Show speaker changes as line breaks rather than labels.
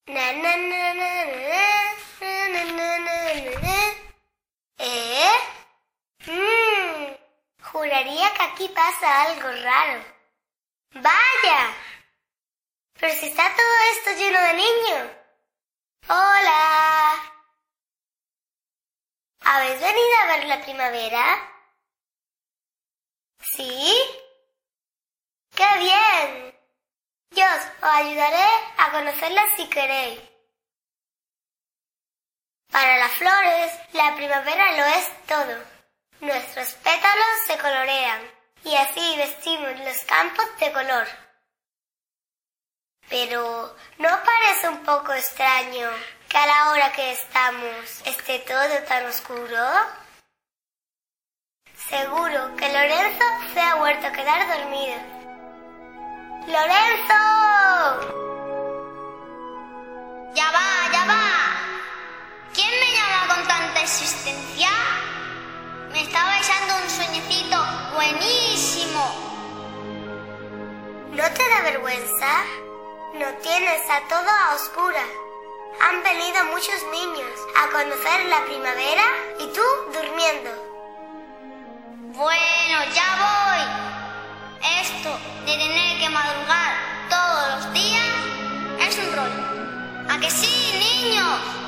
Na, na, na, na, na, na, na, na, na, na. ¿Eh? Juraría que aquí pasa algo raro. ¡Vaya! Pero si está todo esto lleno de niños. ¡Hola! ¿Habéis venido a ver la primavera? ¿Sí? ¡Qué bien! Yo os ayudaré a conocerla si queréis. Para las flores, la primavera lo es todo. Nuestros pétalos se colorean y así vestimos los campos de color. Pero, ¿no parece un poco extraño que a la hora que estamos esté todo tan oscuro? Seguro que Lorenzo se ha vuelto a quedar dormido. ¡Lorenzo!
¡Ya va, ya va! ¿Quién me llama con tanta insistencia? Me estaba echando un sueñecito buenísimo.
¿No te da vergüenza? No tienes a todo a oscuras. Han venido muchos niños a conocer la primavera y tú durmiendo.
Bueno, ya voy. Esto de tener que madrugar todos los días es un rollo. ¿A que sí, niños?